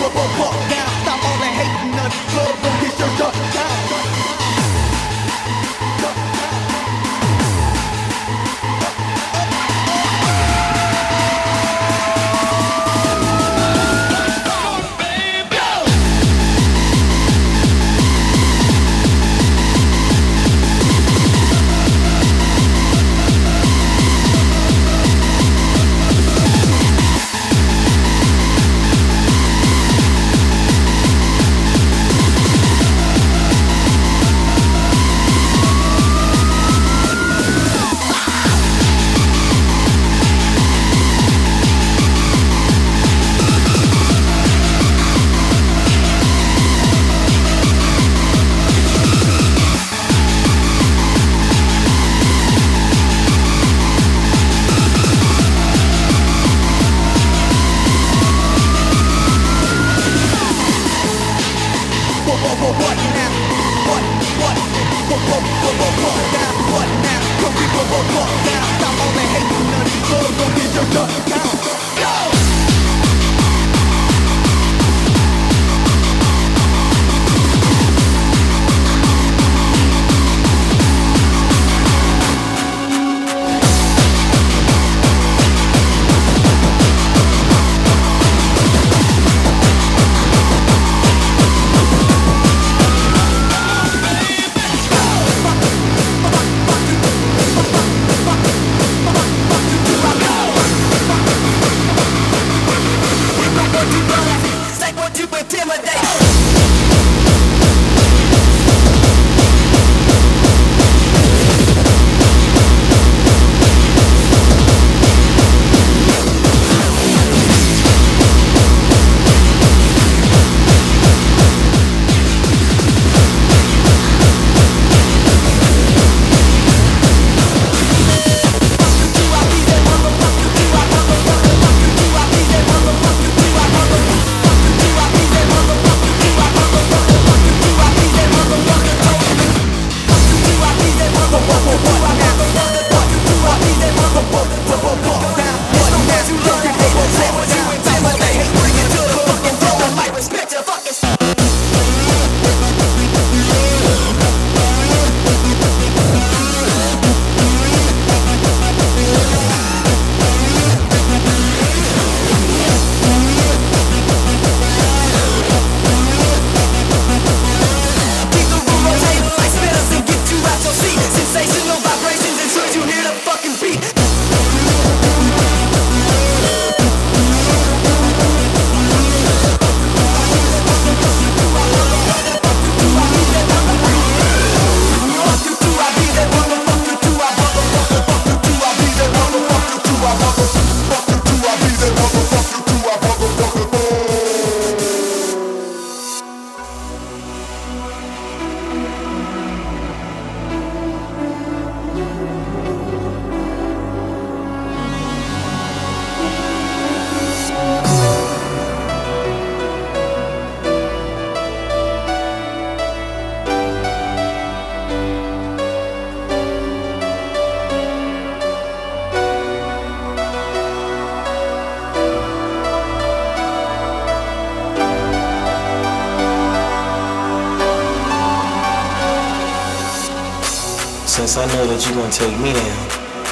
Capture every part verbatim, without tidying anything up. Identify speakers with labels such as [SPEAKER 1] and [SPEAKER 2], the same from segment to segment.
[SPEAKER 1] Since I know that you're gonna take me down,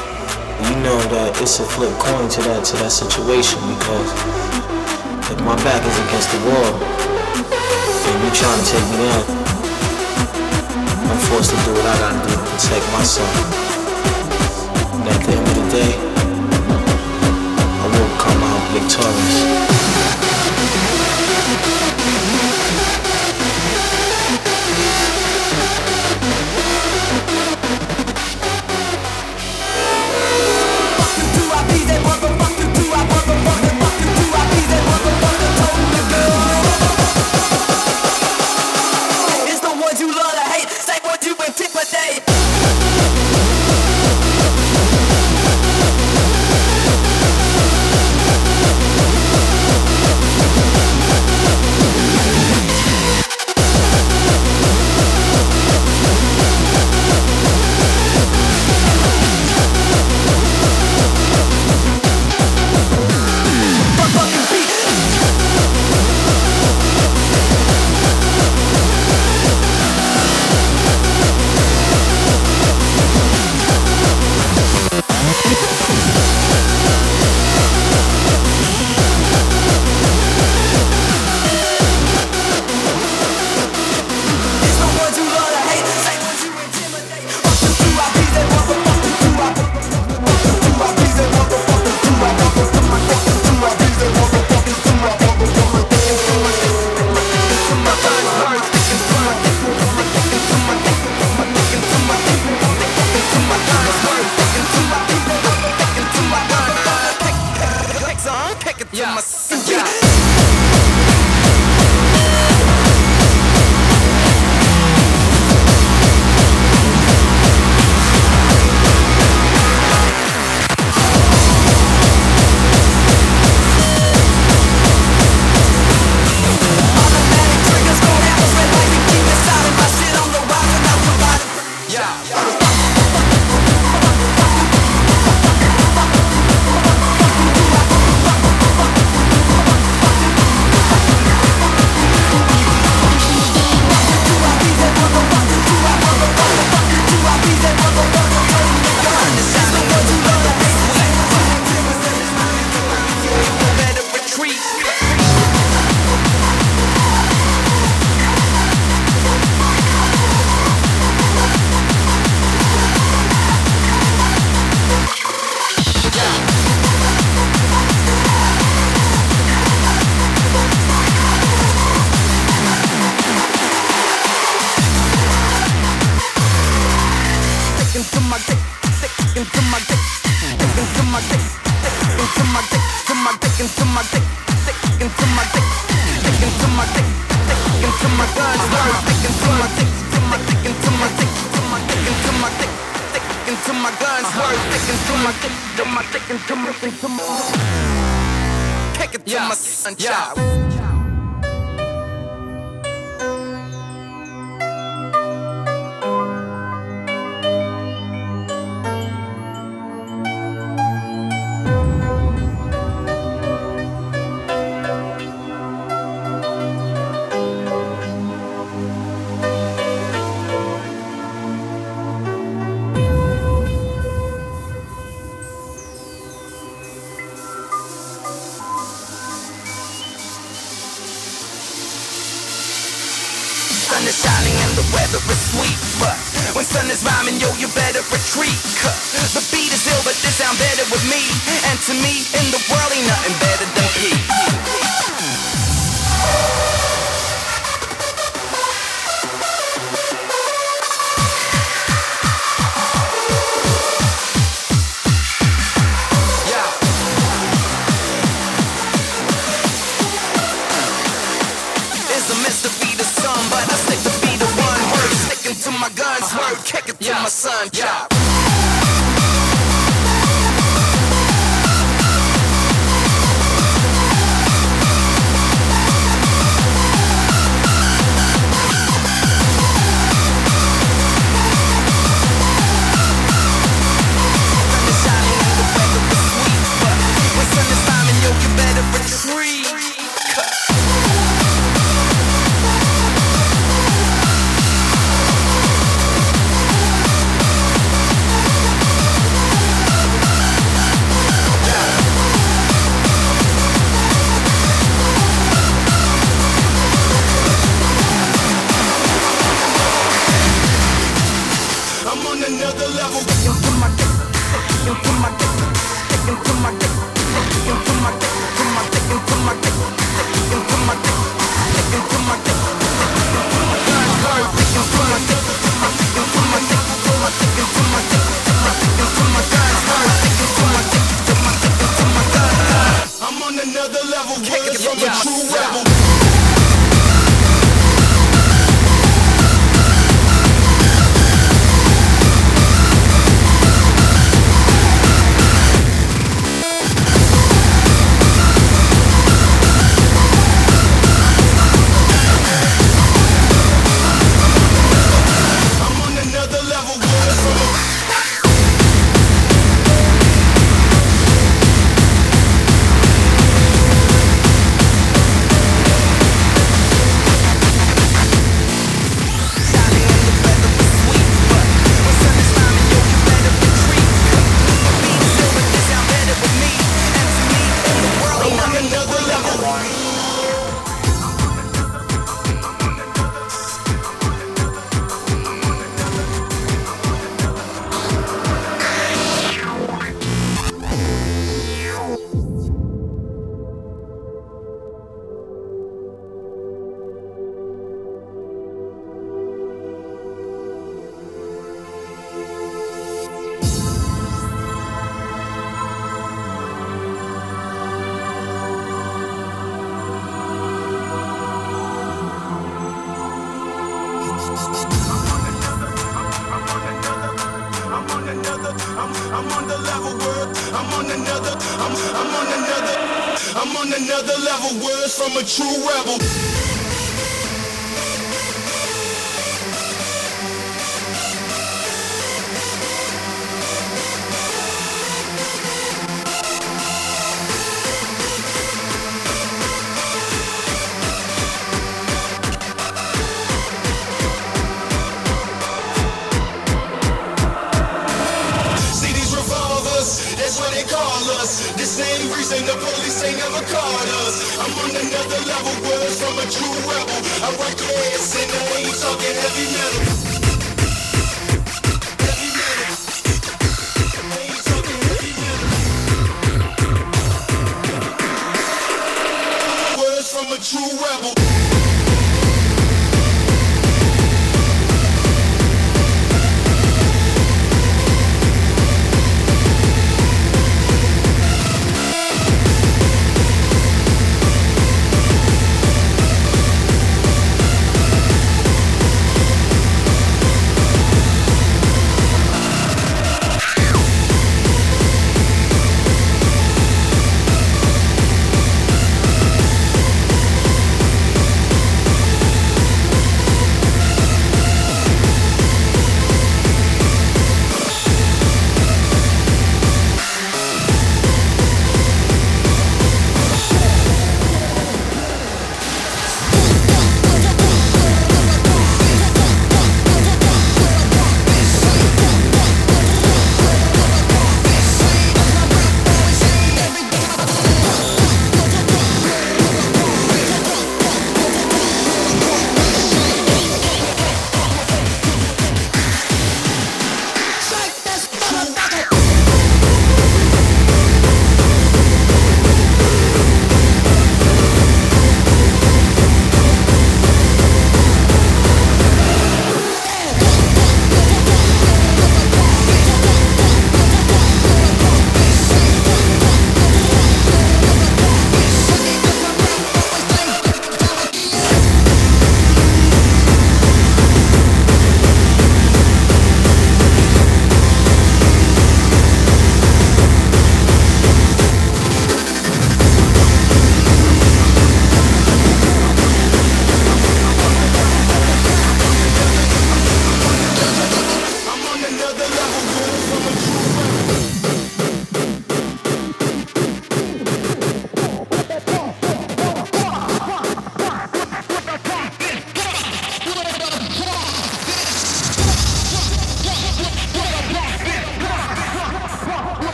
[SPEAKER 1] you know that it's a flip coin to that to that situation, because if my back is against the wall and you trying to take me down, I'm forced to do what I gotta do to protect myself. And at the end of the day, I will come out victorious.
[SPEAKER 2] my dick, into my dick, dick into my dick, dick into my dick, dick into my guns, words, dick into my dick, dick into my dick, my dick into my dick, dick into my guns, words, dick into my dick, my dick into my dick, into my kick it to my son child. Sun is shining and the weather is sweet, but when sun is rhyming, yo, you better retreat. Cause the beat is ill, but this sound better with me. And to me, in the world ain't nothing better than peace. My guns, word, kick it to my son, chop.
[SPEAKER 3] Another level, words from a true rebel. See these revolvers, that's what they call us. The same reason the police ain't never caught us. I'm on another level, words from a true rebel. I rock your ass and I ain't talking heavy metal. Heavy metal. I ain't talking heavy metal. Words from a true rebel.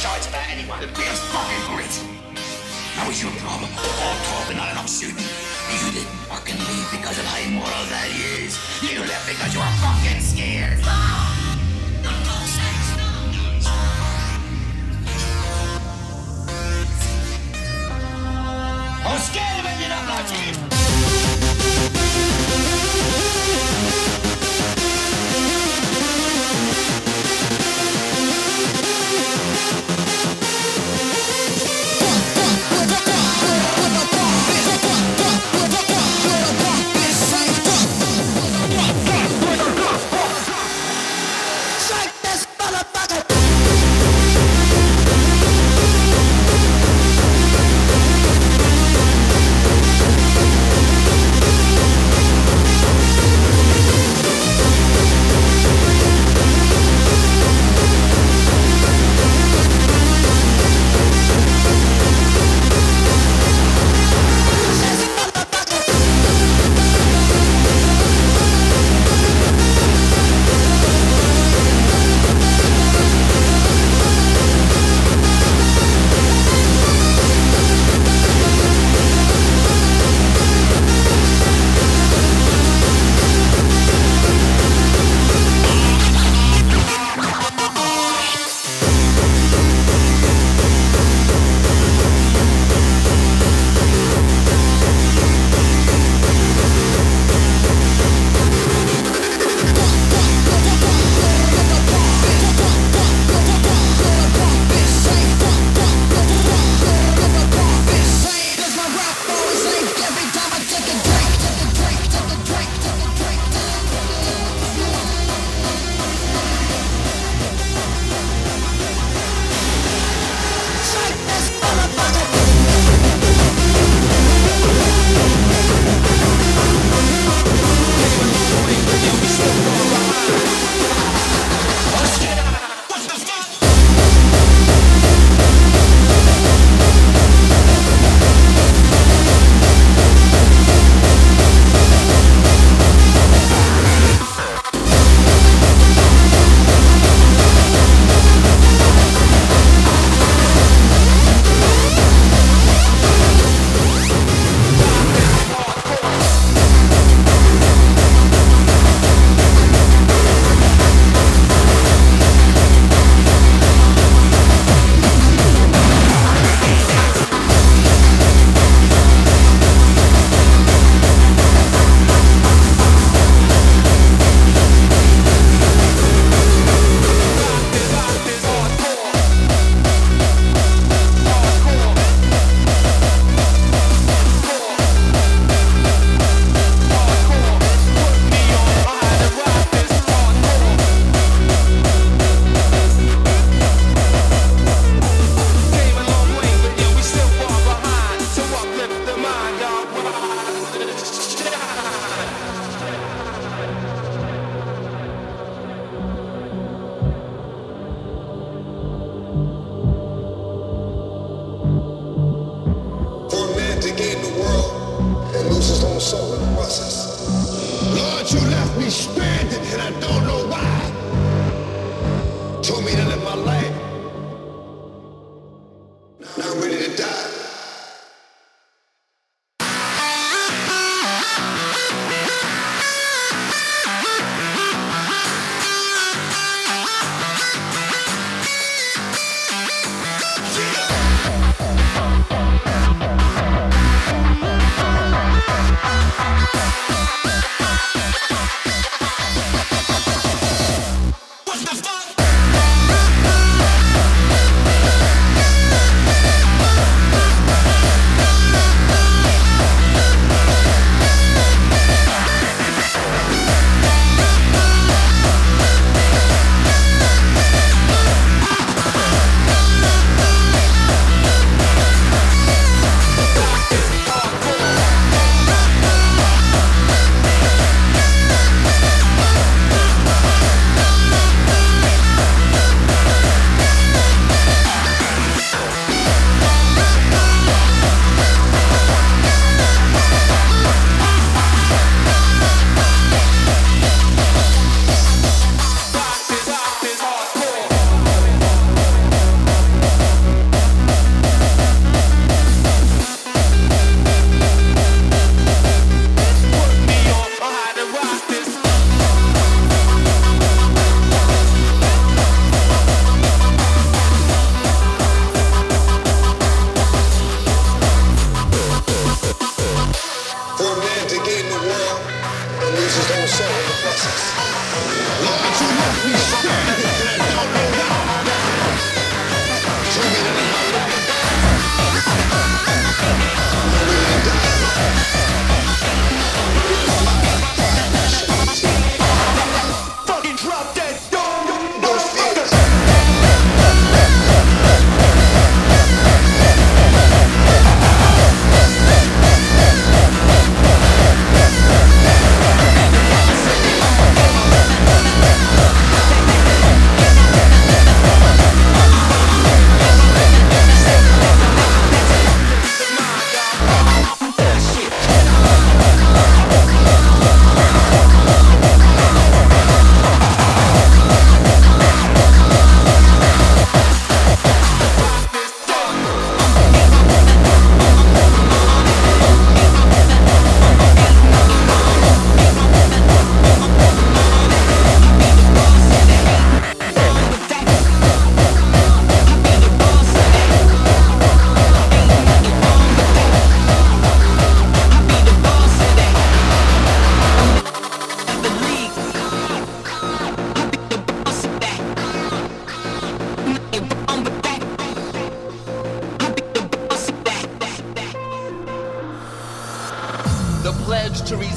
[SPEAKER 4] shite about anyone. It's fucking grit. That was your problem. All talking, not enough shooting. You didn't fucking leave because of high moral values. You left because you were fucking scared. I'm scared of ending up like him.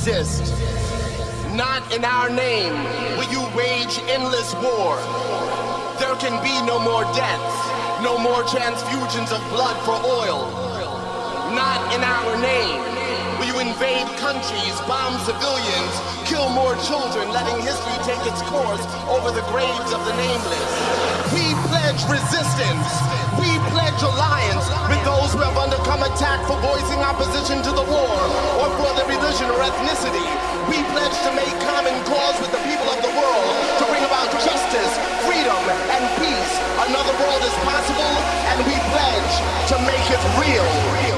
[SPEAKER 3] resist. Not in our name will you wage endless war. There can be no more deaths, no more transfusions of blood for oil. Not in our name will you invade countries, bomb civilians, kill more children, letting history take its course over the graves of the nameless. We pledge resistance. We pledge alliance with those who have undergone attack for voicing opposition to the war or for their religion or ethnicity. We pledge to make common cause with the people of the world to bring about justice, freedom, and peace. Another world is possible, and we pledge to make it real.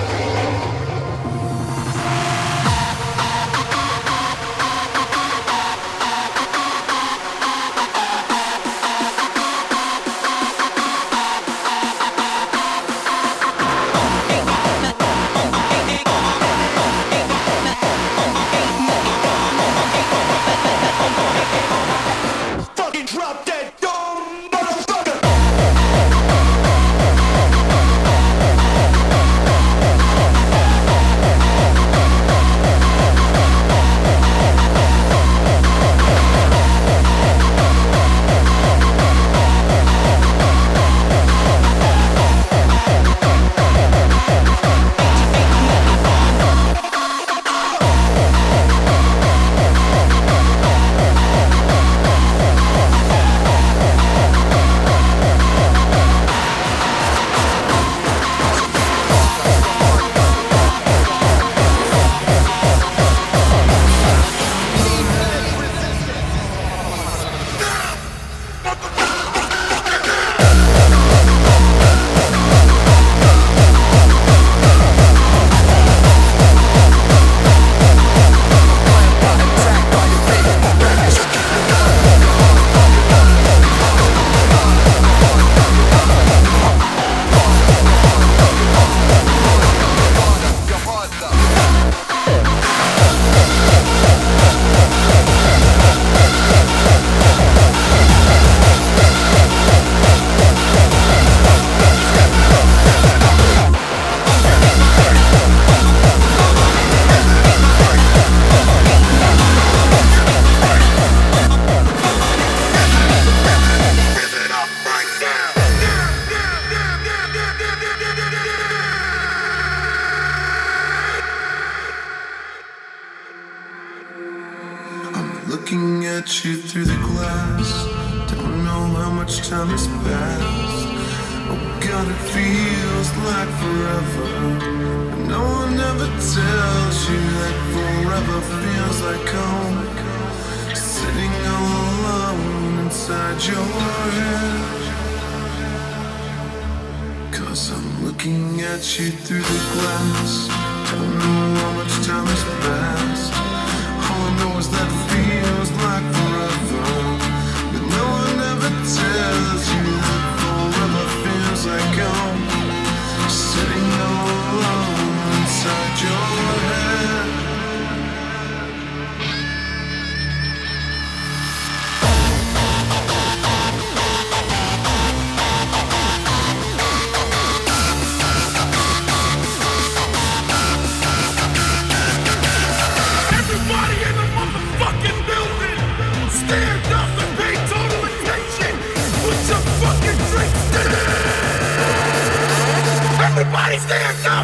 [SPEAKER 5] Looking at you through the glass, don't know how much time has passed. Oh God, it feels like forever, but no one ever tells you that forever feels like home. Sitting all alone inside your head, 'cause I'm looking at you through the glass. Don't know how much time has passed. All I know is that it feels like forever, but no one ever tells you that forever feels like home. Sitting all alone inside your head.
[SPEAKER 3] Everybody stand up!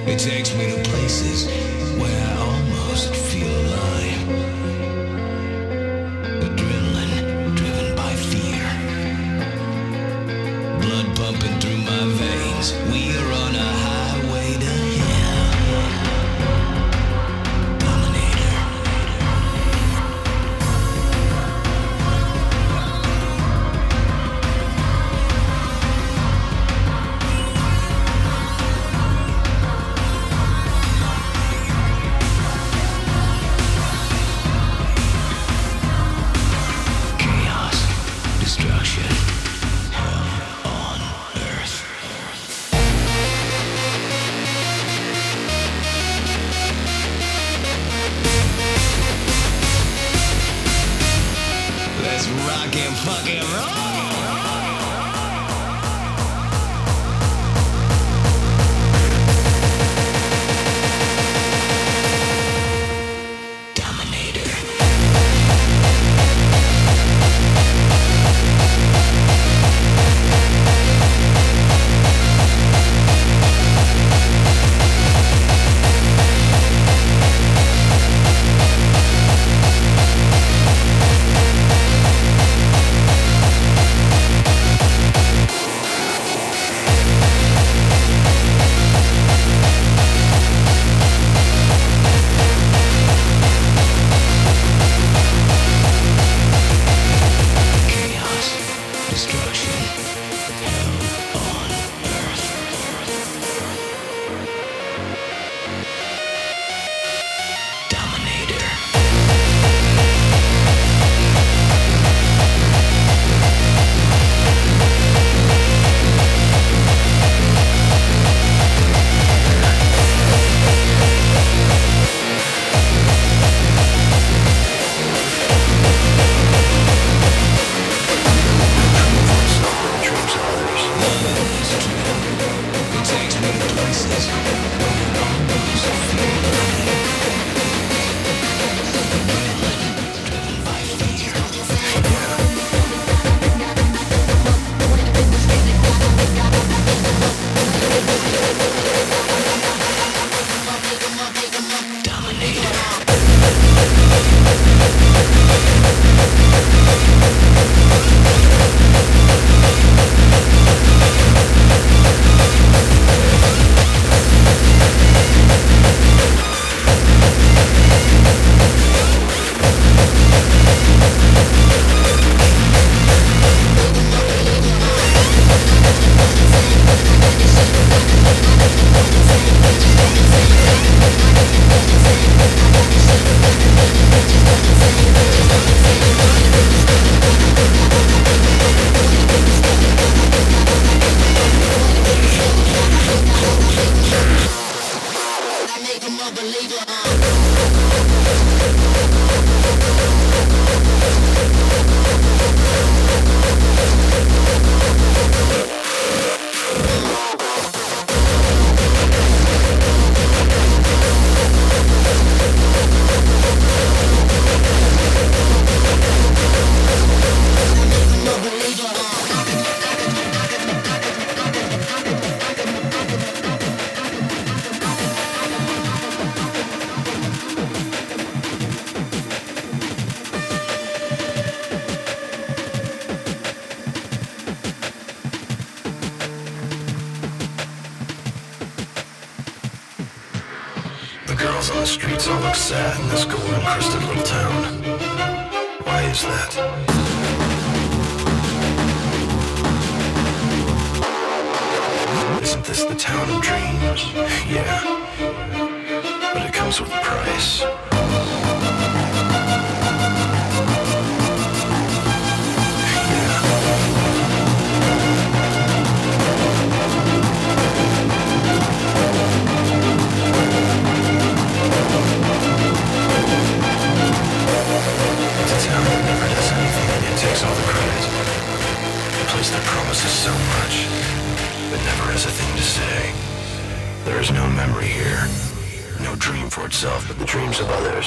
[SPEAKER 6] It takes me to places where I almost feel alive. Adrenaline driven by fear. Blood pumping through my veins. We are on a highway to hell. Dominator. Destruction, hell on earth. Let's rock and fucking roll.
[SPEAKER 5] girls on the streets all look sad in this gold-encrusted little town. Why is that? Isn't this the town of dreams? Yeah. But it comes with a price. Takes all the credit. A place that promises so much, but never has a thing to say. There is no memory here, no dream for itself, but the dreams of others.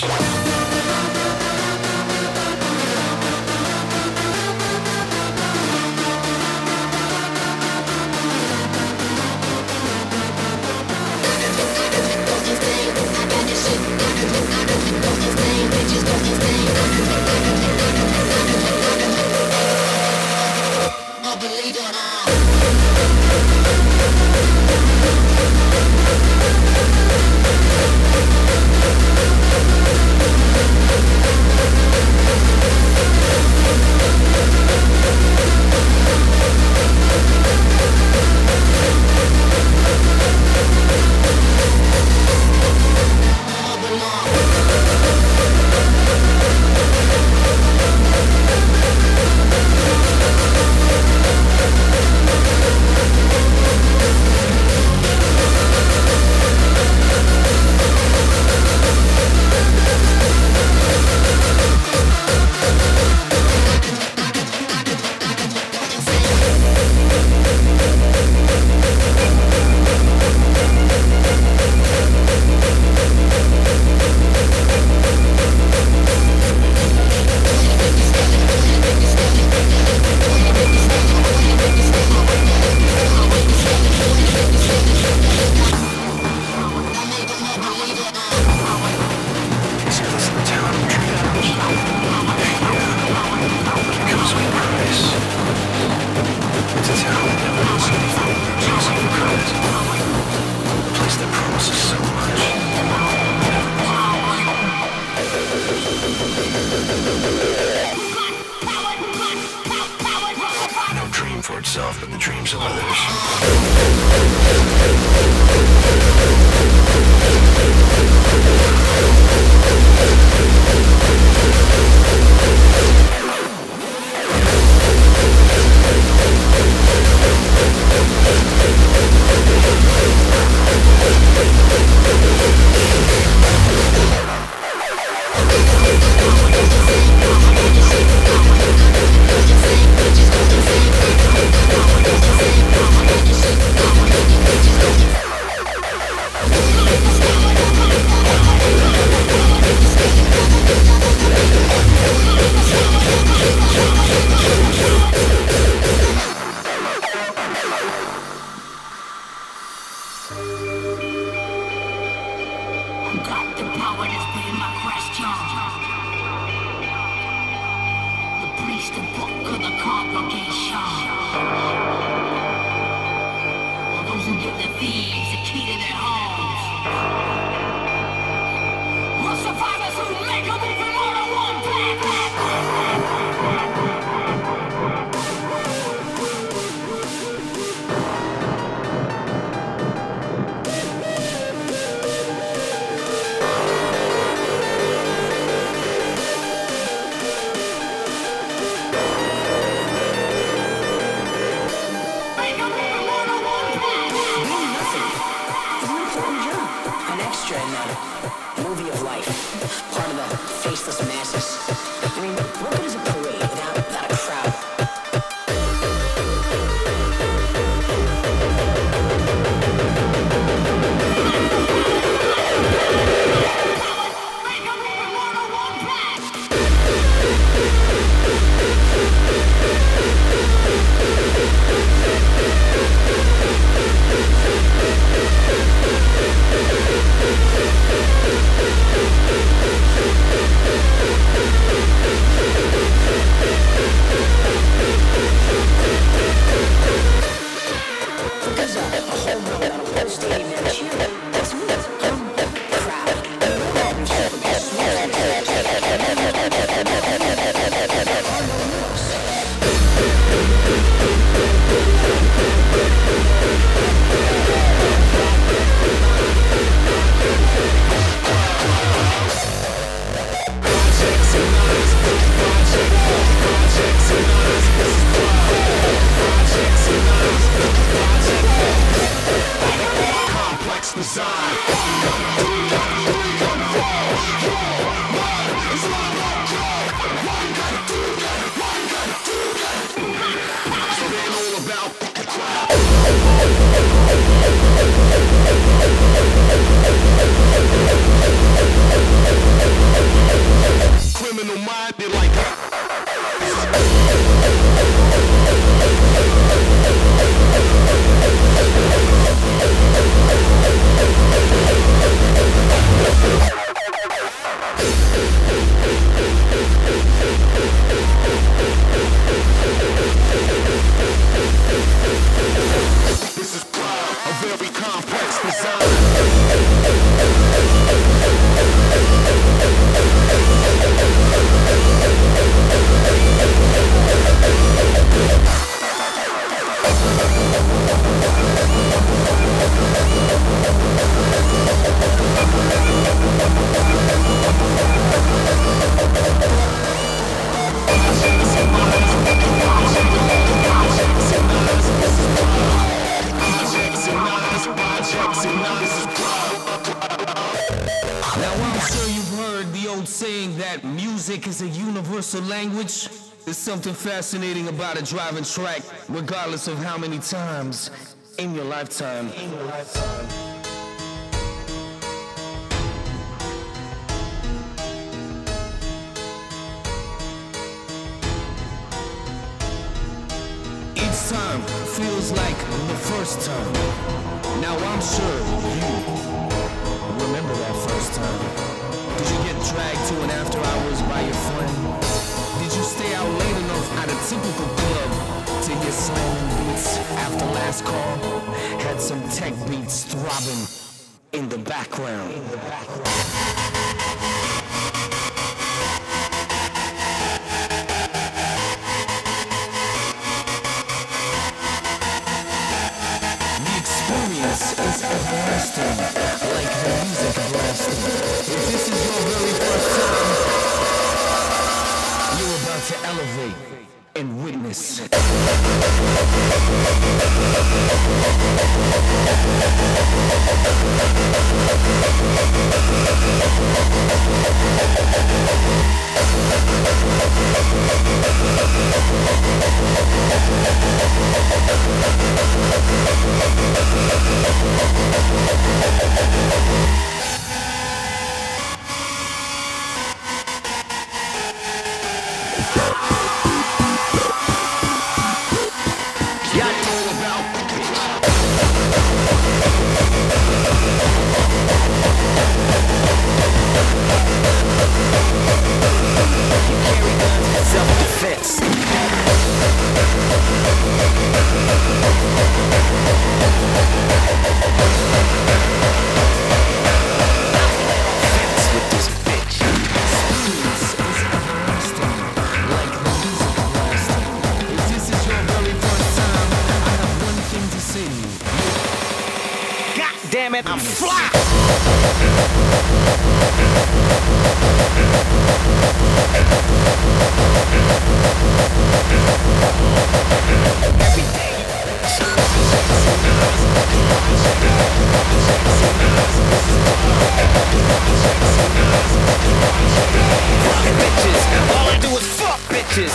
[SPEAKER 5] place that promises so much. No dream for itself, but the dreams of others.
[SPEAKER 6] Is a universal language. There's something fascinating about a driving track, regardless of how many times in your lifetime. In your lifetime. Each time feels like the first time. Now I'm sure you remember that first time. Did you get dragged to an after hours by your friend? Did you stay out late enough at a typical club to hear slamming beats after last call? Had some tech beats throbbing in the background. In the background. Is everlasting, like the music blasting. If this is your very first time, you're about to elevate and witness. I'm fly. Every day. Fuck bitches. All I do is fuck bitches.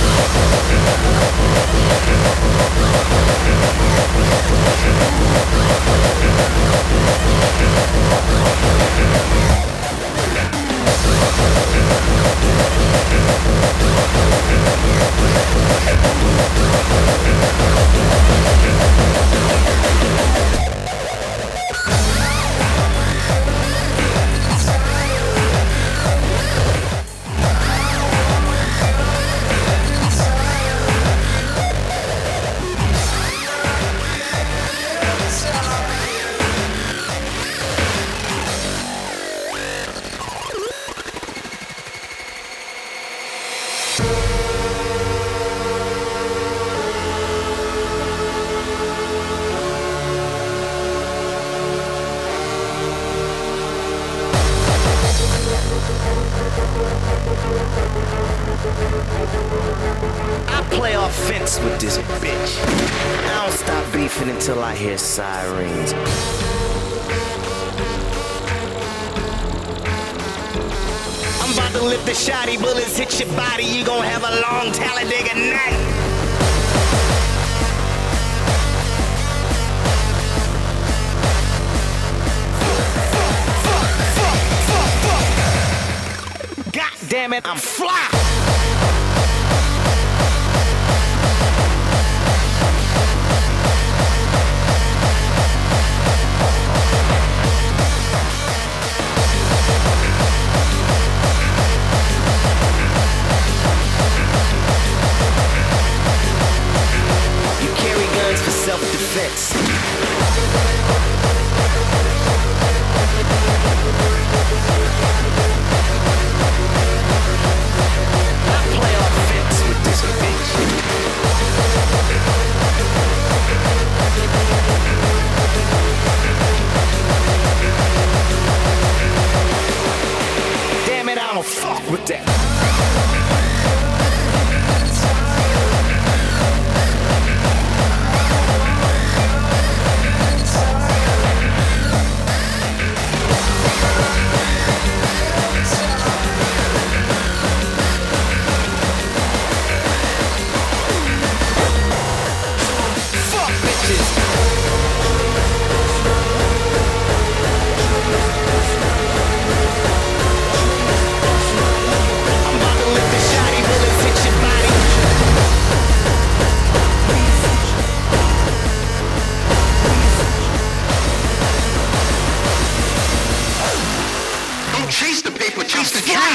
[SPEAKER 6] Offense with this bitch. I don't stop beefing until I hear sirens. I'm about to lift the shotty, bullets hit your body. You gon' have a long Talladega night. God damn it, I'm fly. Self-defense. I play offense with this bitch. Damn it, I don't fuck with that.
[SPEAKER 3] Chase the paper, chase the dream.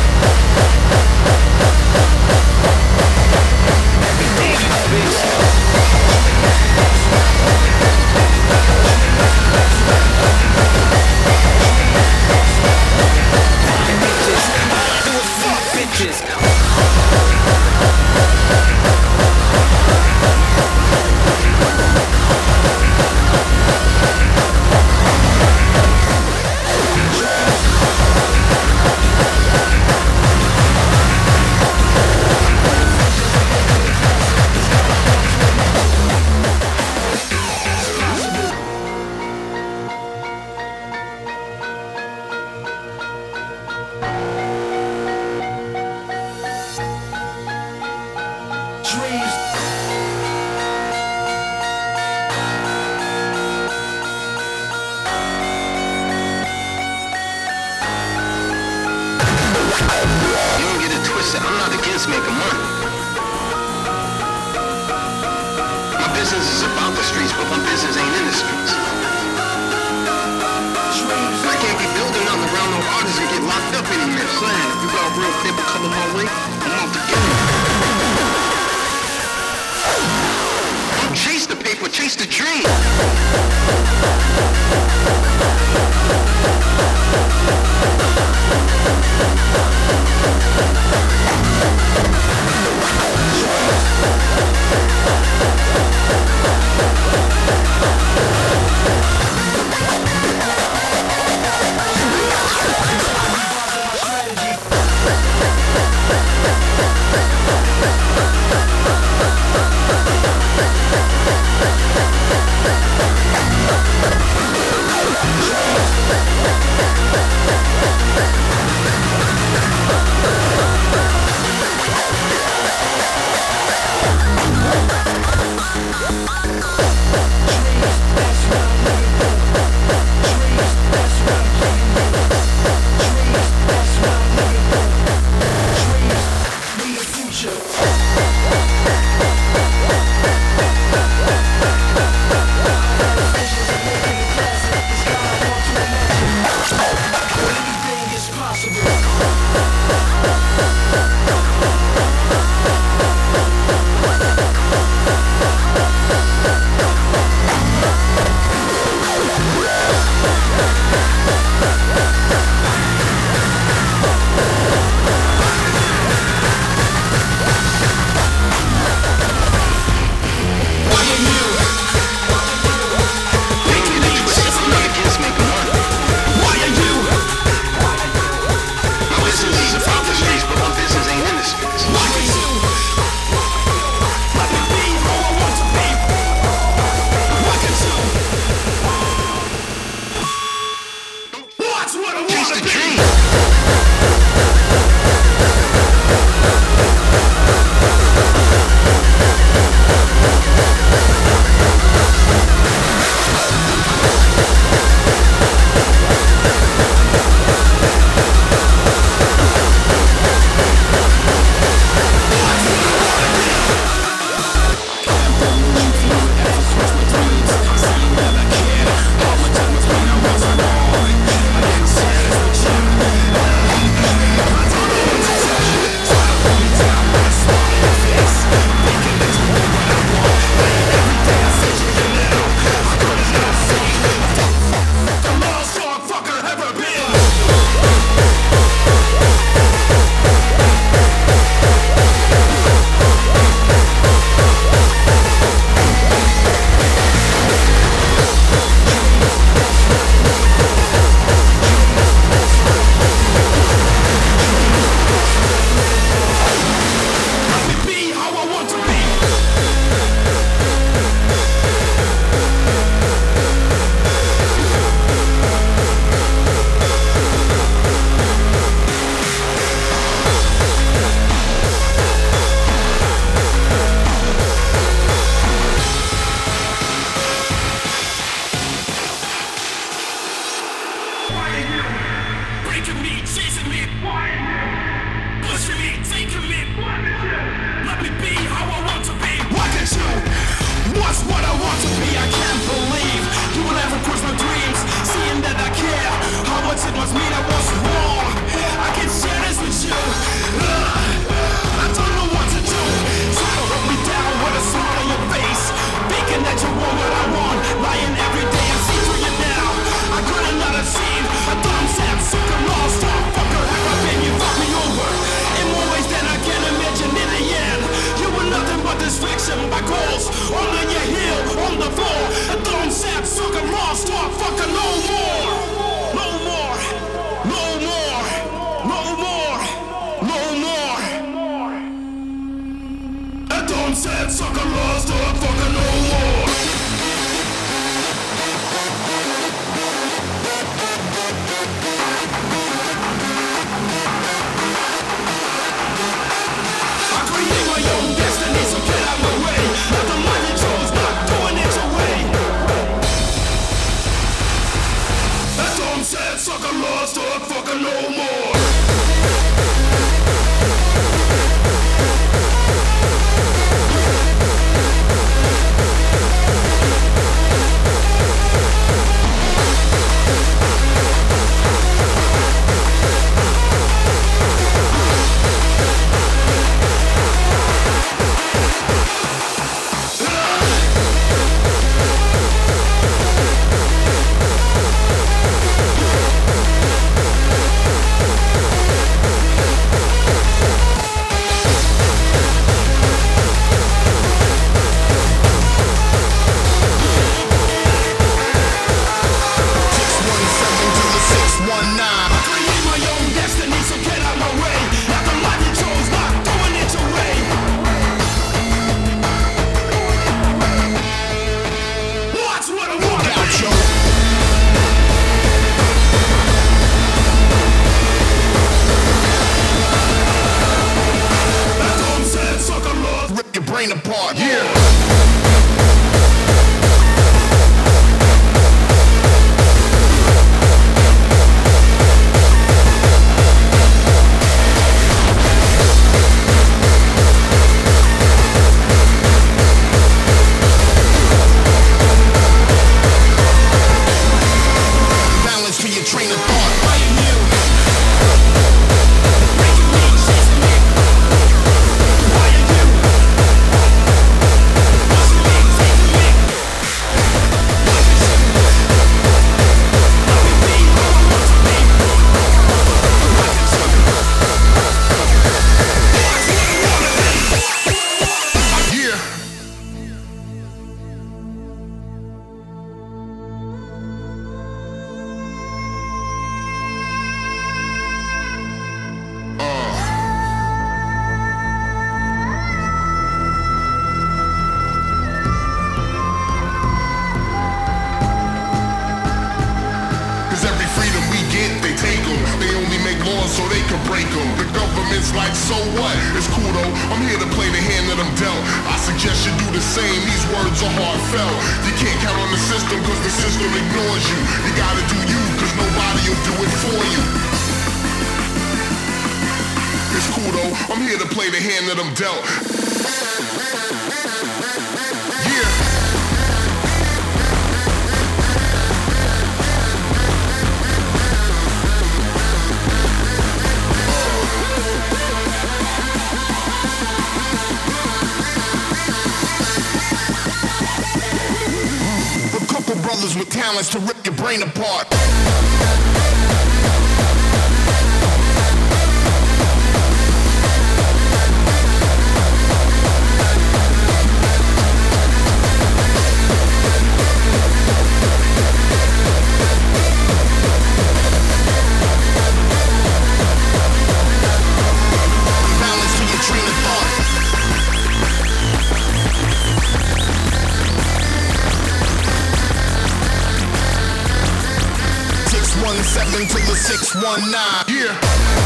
[SPEAKER 2] Bitch.
[SPEAKER 7] listen, I'm not against making money. My business is about the streets, but my business ain't in the streets. I can't be building nothing around no artists and get locked up anymore. Saying, if you got a real paper coming my way, I'm out to get it. Don't chase the paper, chase the dream.
[SPEAKER 5] break them. The government's like, so what? It's cool though, I'm here to play the hand that I'm dealt. I suggest you do the same, these words are heartfelt. You can't count on the system cause the system ignores you. You gotta do you cause nobody will do it for you. It's cool though, I'm here to play the hand that I'm dealt. Yeah. Brothers with talents to rip your brain apart. Balance to your train of thought. One seven to the six one nine. Yeah.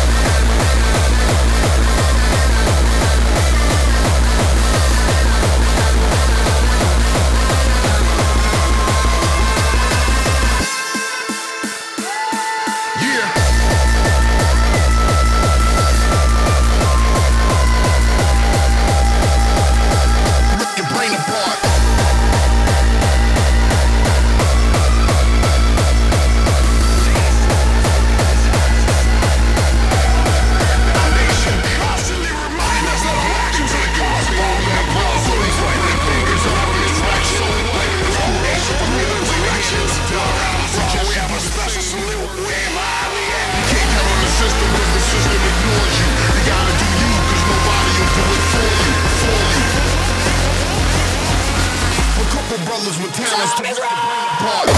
[SPEAKER 5] Brothers with talents to rip your brain apart.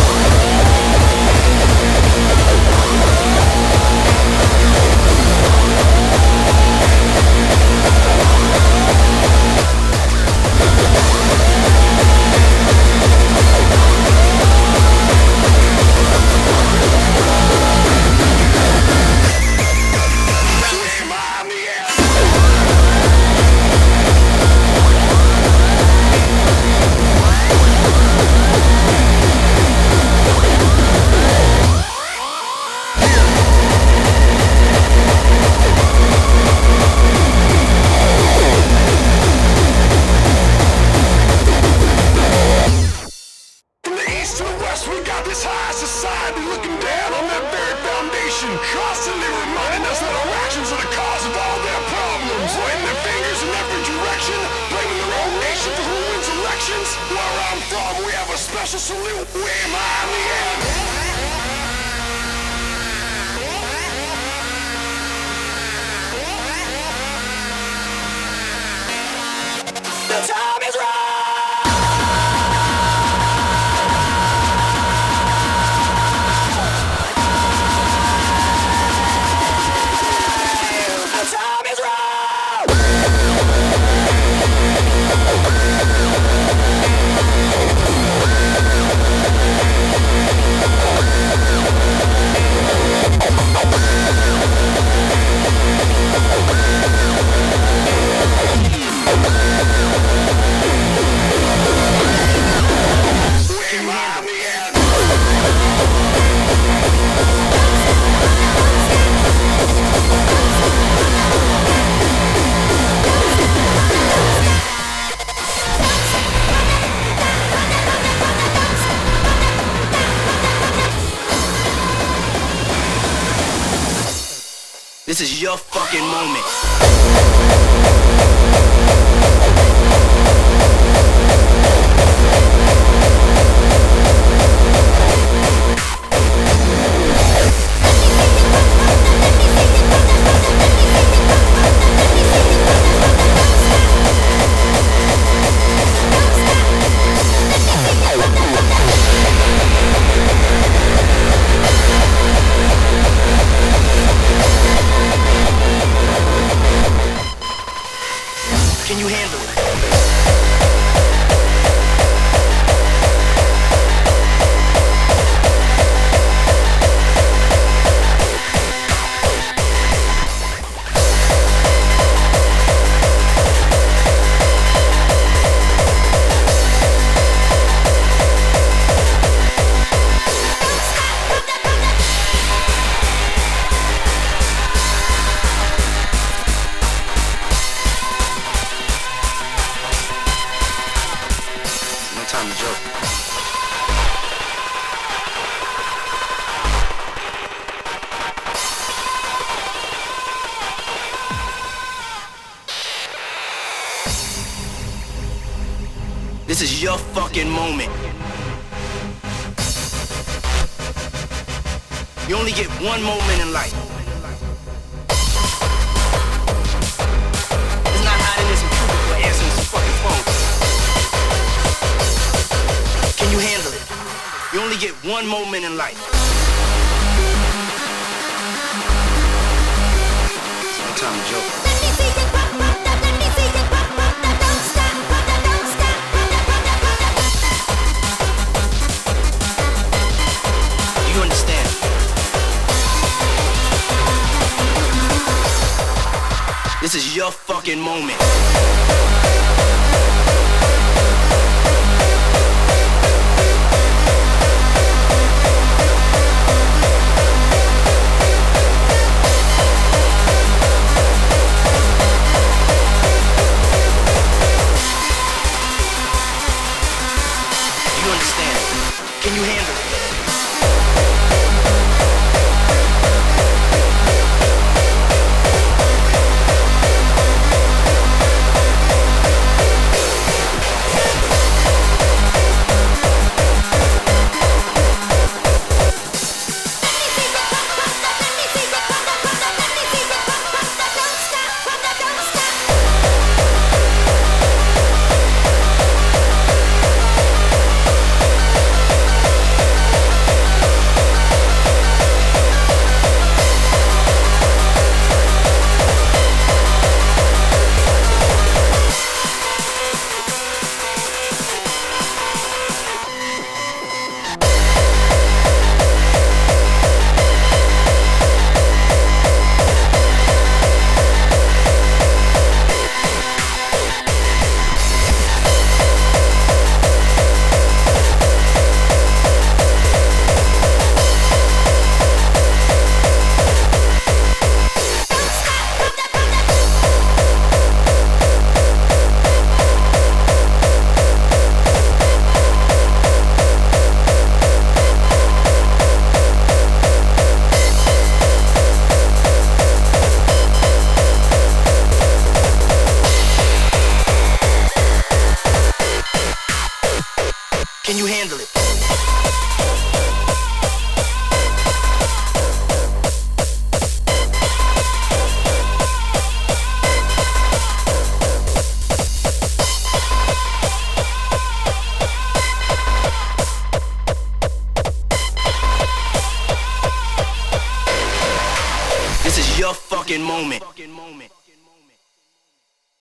[SPEAKER 8] This is your fucking moment. to joke. This is your fucking moment. You only get one moment in life. It's not hiding in some cubicle or answering some fucking phone. Can you handle it? You only get one moment in life. It's no time to joke. You understand? This is your fucking moment. You understand? Can you handle it? Can you handle it? This is your fucking moment.